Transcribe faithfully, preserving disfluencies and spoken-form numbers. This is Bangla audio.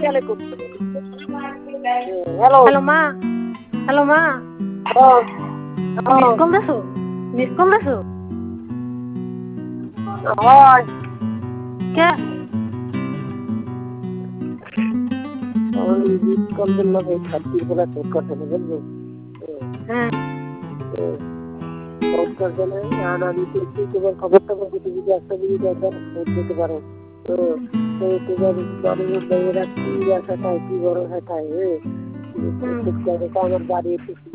সিরিয়ালে করতে হবে। হ্যালো হ্যালো মা হ্যালো মা মিস কল দেছো মিস কল দেছো হয় কে মিস কল দিলাম এই খাতির বলা চেক করতে হবে বুঝলি হ্যাঁ ফোন করতে না আর আমি দেখছি তোমার খবর টবর যদি যদি একটা যদি দেখেন ফোন দিতে পারো তো তো তোমার বাড়ির মেয়েরা কি আশা পায় কি বড় আশা পায় হ্যাঁ আমার বাড়ি একটু